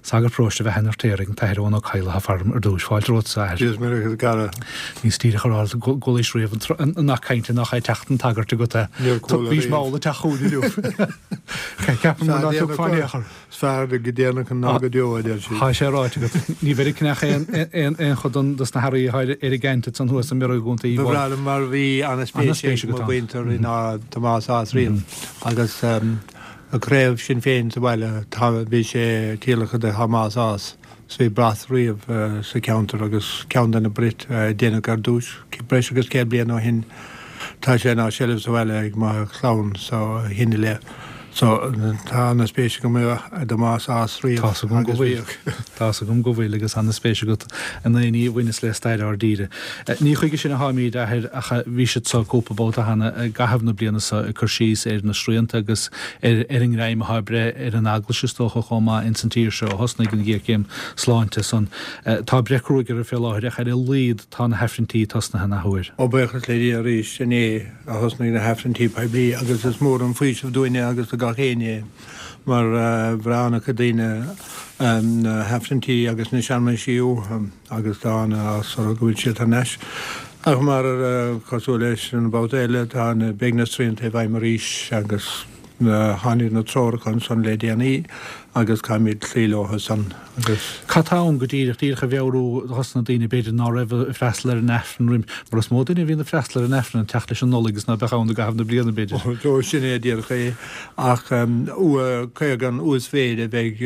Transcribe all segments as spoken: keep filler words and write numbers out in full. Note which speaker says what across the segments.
Speaker 1: sagar próiste bheith henar téring tairón ó chaile ha farm ar dúis fáil rot sa.
Speaker 2: Dis mé gar.
Speaker 1: Ní stíre choráil golis riomh nach cainte nach cha teachtan tagart go ta. Bhís mála te chuúdú. Ceapan mar nach fáinéachar.
Speaker 2: Sfear de gedéna an ná go deo der.
Speaker 1: Tá sé ráite go. Ní bheidir cnach an chodon das na haí haid ar ginte san thuas an mirú gúnta í.
Speaker 2: Bhráil mar bhí an spéisi go winter in á Tomás ás riom agus a kréibh sin féin sa bhile tá bhí sé tílacha de Hamas ás. So bhí brath riomh sa counter agus count na Brit déana gar dúis. Cí breis agus cé blian ó hin tá sé ná sellh sa bhile ag má chlán sa hinine le. So tá na spéisi go mé de más ás riomh.
Speaker 1: Tá gom go bhfuil. Tá gom go bhfuil agus an na spéisi go an na ní bhuiine le staid ar díre. Ní chuige sin na háíd a a bhí se sa cópabáta hana gahabhna bliana sa chusís ar na sríanta agus ar an raim habre ar an aglaisistócha chomá incentíir se hosna gan ggécéim sláinte san. Tá brecrúigur a fé láthir a chuir líad tá na hefrintí tasna hana thuir.
Speaker 2: Ó bechas le a ríis sin é a hosna na hefrintí pa blí agus is mór an faoisih dúine agus a chéine mar bhrána go dtíine hefrintí agus na seanma siú agus dána sor gohfuil si an neis. Ach mar cosú leis an bát eile tá na begna sríanta bhaid mar ríis agus hánig na tróchán san le déanaí agus caiimiid clílótha san.
Speaker 1: Catán go dtíireach tícha bheú hosna daine beidir ná raibh freistal ar an efran rim, mar is módaine bhíon na freistal ar an efran an teach leis an nolagus na beáin go gabhna bliana beidir.
Speaker 2: Dó sin é ddíircha é ach chuig an ús féide bheith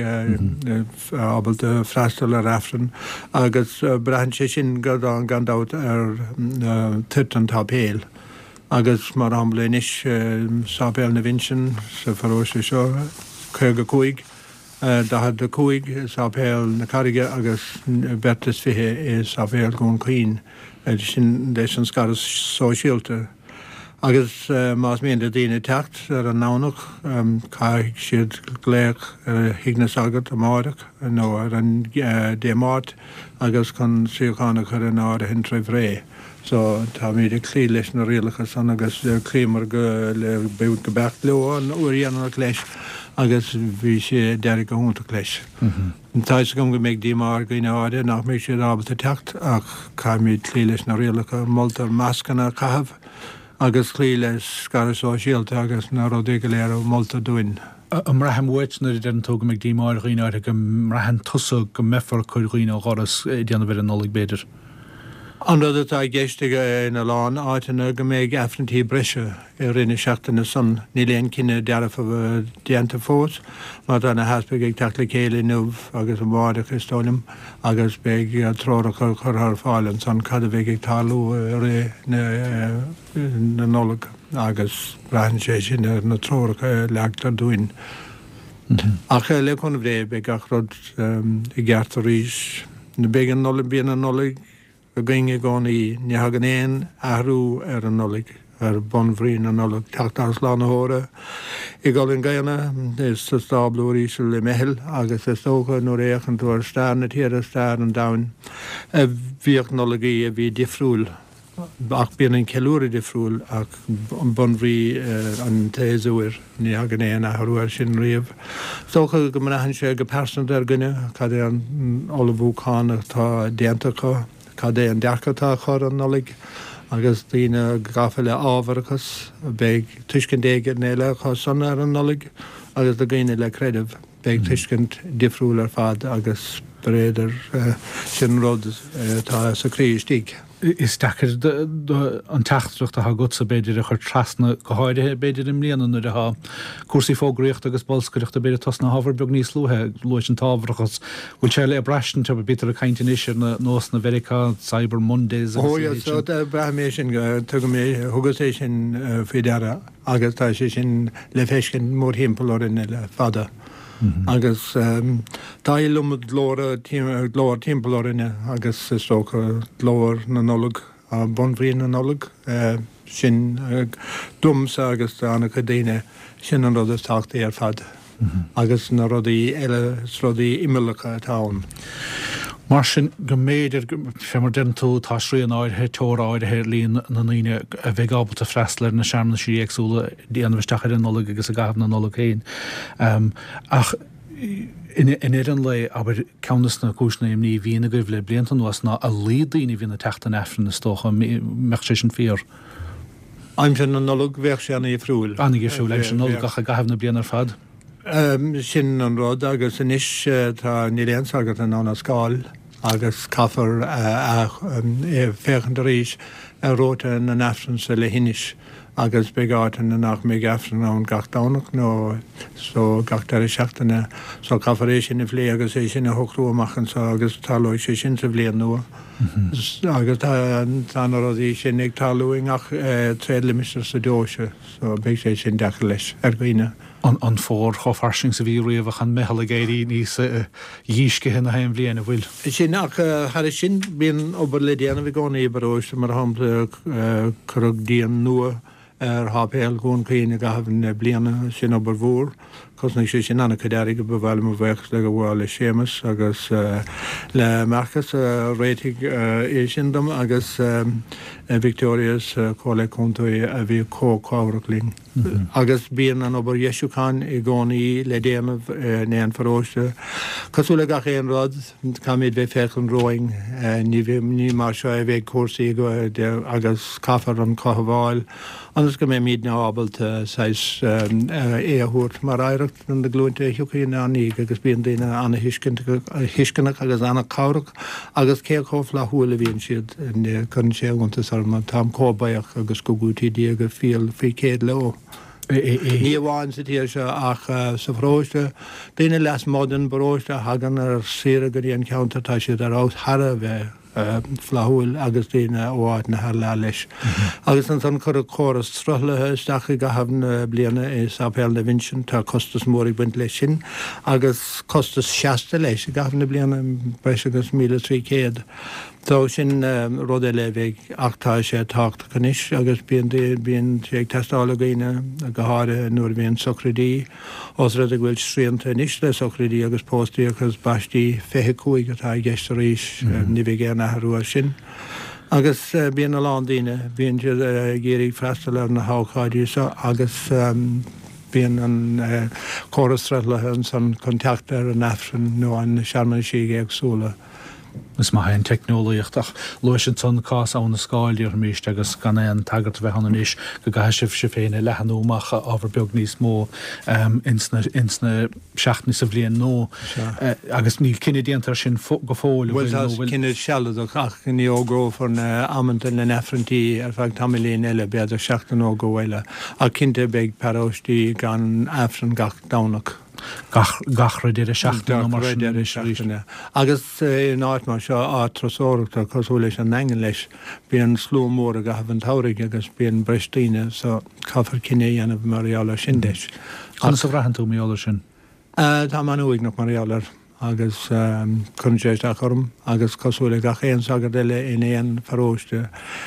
Speaker 2: ábalta freistal ar efran agus brehan sé sin gan gandát ar tuirtan tápéil. Agus mar amléin is sápéil na vinsin sa faróise seo chuig a cúig. Da had de cúig sápéil na carige agus bertas fithe is sápéil gún cuoin sin leis an scaras sóisialta. Agus más mion de daine techt ar an nánach caiigh siad gléach hiignas agat a máireach nó ar an démáit agus chun siochána chu an áir a hin tréh ré. So tá míad clí leis na rialachas san agus clémar go le be go becht leo an uíanana leis agus bhí sé deir go húnta leis. Tá gom go méid dímar go áide nach mé sé ábalta techt ach caiimiid clí leis na rialacha moltar meascanna cahabh agus clí leis scarasá síalta agus na rodé go léir molta dúin.
Speaker 1: Am rahan muitnar den tóga méid dímar riáide go rahan tusa go mefar chuir riine áras déanana bhir an nolig beidir.
Speaker 2: Anrad atá géiste na lán áitina go méid efrintí breise ar rinne seachtainna san ní léon cinenne dearfa bh déanta fós, má anna haspa ag teach le chéile nuh agus an bháide Christónim agus beag tróracha chur fáilen san cad a bheith ag talú ré na nólacha agus brehan sé sin ar na tróracha leachtar dúin. Ach le chun bhré beag ach rud i gceart a ríis na beag an nóla bíana an nólaigh go ginge gáin í ní hagan éon ahrú ar an nolig ar bonbhrín an nolig teachtas lá na hóra. I gáil an gaiana is sa stáblúí se le mehil agus is tócha nó réchan tú ar stair na tíar a stair an dain. A bhíoch nolagaí a bhí difriúil ach bíon an ceúra difriúil ach an bonbhrí an téúir ní hagan éon ahrú ar sin riamh. Tócha go manahan sé go persant ar gunne cad é an olabhúchána tá déantacha cad é an dearcatá chur an nolig agus tíine gafa le ábharchas beag tuiscin déige néile chu san ar an nolig agus do gaine le creideh beag tuiscint difriúil ar fad agus bréidir sin rud tá sa críostíigh.
Speaker 1: Is dechar an teachtracht a gut sa beidir a chur trasna go háide beidir im líanana nuair a ha cuasaí fógraíocht agus bolscoireacht a beidir tosna hábhar beag níos lúthe luis an tábhrachas bhfuil sé le a breistin te bitar a caiintin isir na nós na Verica Cyber Mondays.
Speaker 2: Ó so brahmé sin tu mé thugus é sin fédara agus tá sé sin le féiscin mór himpelorin le fada. Agus tá lumad glóra glóir timpplarinne agus is tócha glóir na nolog a bonbhríon na nolog sin dumsa agus anna go daine sin an rud is táchtaí ar fad agus na rudaí eile rudaí imimecha atán.
Speaker 1: Mar sin go méidir fémar den tú tá srí an áidthe tóráid a líon na líine a bheith ábalta freistal na seaamna sí agsúla díanamh stachar an nolig agus a gabh na nolig céin. Ach In éan le aber ceannas na cisna im ní bhína goibh le bliantan was ná a lídaoine bhína teachtain efran na stocha me sé sin fér.
Speaker 2: Aim sin an nolog bheith sé anna i frúil.
Speaker 1: Anna i frúil leis an nologach a gahabh na blianar fad?
Speaker 2: Sin an rud agus in is tá níléon agat an ána scáil agus caafar féchan de ríis a róta na nefran sa le hinis agus begáin na nach mé gefran an gach dánach nó so gach dar seachtainna so cafaréis sin na bhlé agus é sin na hochtrúamachchan sa agus talóid sé sin sa bblion nua. agus tá rodí sin ag talúing ach tréadla mister sa dóise so be sé sin decha leis ar gine.
Speaker 1: An an fór chofarsing sa bhí riomh an mehall géirí níos dhíisce na haim bbliana bhfuil.
Speaker 2: Sin ach har sin bíon obair le déanana bhí gána ébaróis mar hapla churug díon nua ar hápéal gún chéine gahabhann bliana sin obair mhór. Cosnig sé sin anna cadéir go bhfuil mo bheith le go bhfuil le sémas agus le marchas réitigh é sin dom agus Victoria's cóla contaí a bhí cócáhraling. Agus bíon an obair Jeisiúcháin i gcónaí le déanamh néan faróiste. Cosú le gach éon rud camid bheith fechan roing ní mar seo a bheith cuasaí agus caafar an cohabháil. Anders go mé míad ná ábalta seis éthúirt mar éireacht an de glúinte hiúcaí aní agus bíon daine anna hiiscinnach agus anna cabhrach agus céchóh le thuúla bhíonn siad chun sé úntas ar man tám cóbaach agus go gútaí agus fial fé céad le. Ní bháin sa tíir se ach sa bhróiste daine leas módan bróiste hagan ar sira go dtíon ceanta tá siad ar ás Hara bheith flaúil agus daine óáid na haar le leis. Agus an san chur choras strotlathe stacha go hafn bliana is apéal na vinsin tá costas mórig buint leis sin agus costas seasta leis go hafna bliana breis agus míle trí céad. Tá sin rud eile bheith achtá sé tácht canis agus bíon bíon sé ag testála gaine a go háire nuair bhíon socradí os rud a bhfuil sríanta níos le socradí agus póstaí agus baistí fethe cuaig atá gceiste ríis ní bhíh géar nathrúa sin. Agus bíon a lán daine bíon géirí freistal ar na háchaidí agus bíon an chorastrelathe an san contact ar an efran nó an seaman sí agsúla.
Speaker 1: Is má haon technoliaach lois an son cás an na scáilíar míist agus gan an tagart bheith an is go gaisih se féine lehanúmacha ábhar beag níos mó insna seaachna sa bblion nó agus ní cinenne déantar sin go fóil
Speaker 2: bhfuil cinenne sealadach ach ní ógróh an ammantain le nefrantí ar feag tamlíon eile bead a seachtain ó go bhfuile a cinnte beag paróistí gan efran gach dánach.
Speaker 1: Gachra dé a seachtain mar seachtainna.
Speaker 2: Agus náit mar seo á trosóireachta cosú leis an engan leis bíon slú mór a gahabh an táirigh agus bíon breistíine sa caafar cinné anamh marála sin deis.
Speaker 1: Chun sa bhreathán tú méála sin?
Speaker 2: Tá man uig nach marálar agus chun séist a chum agus cosú le gach éon sagad eile in éon faróiste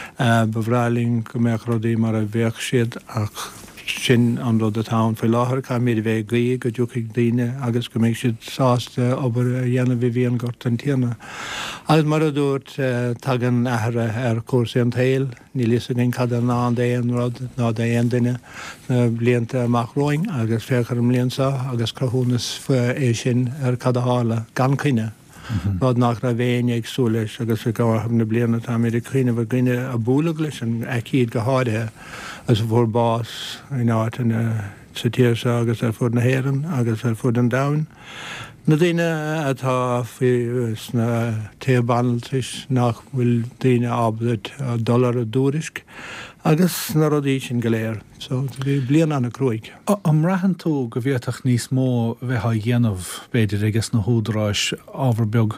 Speaker 2: bhráling go meach rodí mar a bheith siad ach sin an rud atá fé láthair cha méad bheith gaí go dúchaigh daine agus go méid siad sásta obair dhéanamh bhí bhíon gort an tíana. Agus mar a dúirt tagan ahra ar cuasaí an tail, ní lísagin cad an ná an déon rud ná déon duine blianta amach roing agus féchar am líonsa agus crothúnas é sin ar cad a hála gan chuine. Rád nach ra bhéin ag súleis agus bh gáham na bliana tá mé chuine bh gine a búla leis an iciad go háide as bhór bás in áit in sa tíirsa agus ar fud na héan agus ar fud an dain. Na daine atá fí na tébanaltis nach bhfuil daine ábad a dollar a dúrisc agus na rodí sin goléir, so bhí blian anna cruig.
Speaker 1: Am rahan tú go bhíoach níos mó bheitha dhéanamh beidir agus na húdráis ábhar beag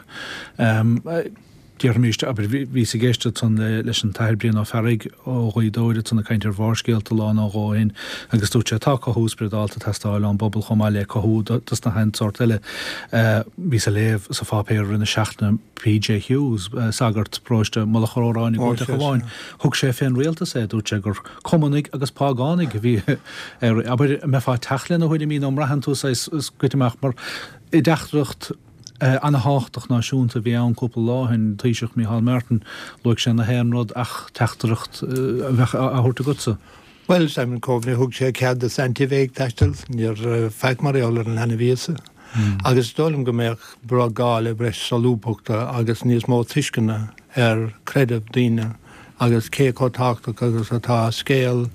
Speaker 1: Dear míiste aber ví sé géiste tan leis an tair blian á ferrig ó chuidóide tanna caiintear bhárscéalta lán á gáin agus tú sé tá húsbredálta testáil an bobbal chomáile cohú tas na hen sort eile ví sa léh sa fápéir rinne seachna P J Hughes sagart próiste mala choráinnig ó goháin. Thug sé féin réalta sé dú sé gur communig agus págánig bhí aber me fá telinn a chuide mí am rahan tú goiteach mar i dechtrucht Uh, anna háchtach náisiúnta bhí an cúpla láthinn taoiseach Micheál Martin luigh sé na héanrod ach teachtareacht a thuirta gutsa.
Speaker 2: Well, Simon Coveney thug sé cead a centivéig teistal níor feicmaréolar an lena víasa agus dólam go méach bra gáil breis salúpachta agus níos mó tuiscinna ar credibh daine agus cé cotáachta agus atá scéal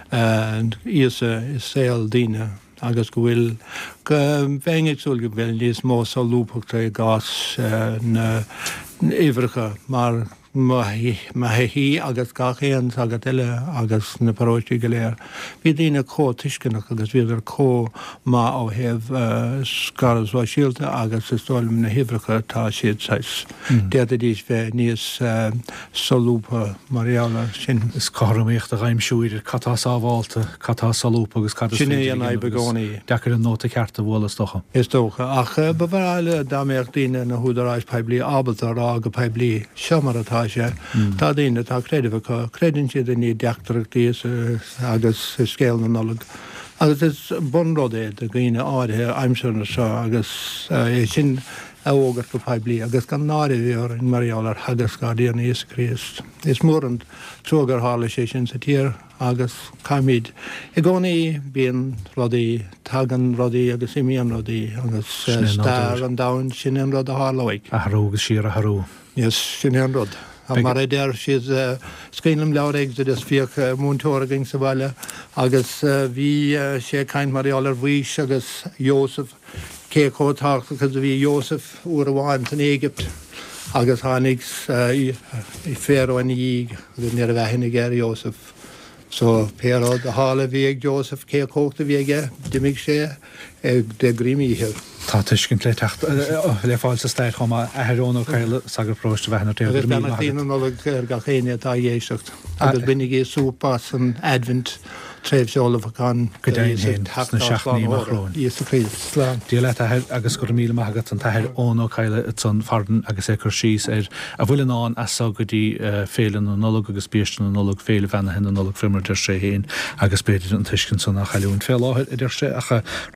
Speaker 2: íosa is saoal daine agus go bhfuil go bhéingeagsúil go bhfuil níos mó salúpachta i gás na ihreacha mar hí agus gachéan agad eile agus na paróistí go léir. Bhí daoine có tuiscinnach agus bhíidir có má ó heh scarasá síalta agus is dóilm na hibreacha tá siad sais. Déad a díos bheith níos salúpa maréala sin.
Speaker 1: Is carméocht a raimsúir catá sábháilta, catá salúpa agus catá
Speaker 2: sinna dhéana begónaí.
Speaker 1: Deacar an nóta cearta bhlas docha.
Speaker 2: Is dócha ach bhráile dáméocht daoine na húdaráis peblií ábalta rá go peblií seomaratá Tá daine tá créideh créann siad a ní deachtarachtaí agus scéal na nolag. Agus is bunród é a gine áirithe aimsearna seo agus é sin ógad go peblií, agus gan náiri bhíor in marálar hagas gádaíana Iesú Christ. Is mór an trógar hála sé sin sa tír agus caiimid. I gcónaí bíon rudaí tagan rudaí agus imíon rudaí agus stair an dain sin an rud a hálaigh.
Speaker 1: A tharú agus siar a tharú.
Speaker 2: Yes, sin an rud. A mar é déir siad scéanam leabhraigh is bhíoh múntóirigh sa bhaile agus bhí sé caint marálar bhuís agus Jósef cé cótácht agus bhí Jósef uair amháin in Égypt agus tháinig i féarhain íg agus níor a bheithinna ggéir Jósef. So pérád a hála bhí ag Jósef cé cóchta bhí aige dimig sé ag de grímíhil.
Speaker 1: Tá tuiscin lé techt le fáil sa staid chuma athrónna chéile sagur próiste bheithna
Speaker 2: Agus bena tíanana nóla ar gachéine tá dhéistecht. Agus binnig é súpa san advent tréimh seolalachaán
Speaker 1: go déon na seaachnaí marrón.
Speaker 2: Iesú Christ slán.
Speaker 1: Dí le agus go míle agat an tair ónó chéile san fardan agus é chu síos ar a bhfuil ná asá go dtí félan an nolog agus bíistan an nolog féle bhena hin an nolog frimar de sé héin agus beidir an tuiscin san nach chaún fé láthir idir sé acha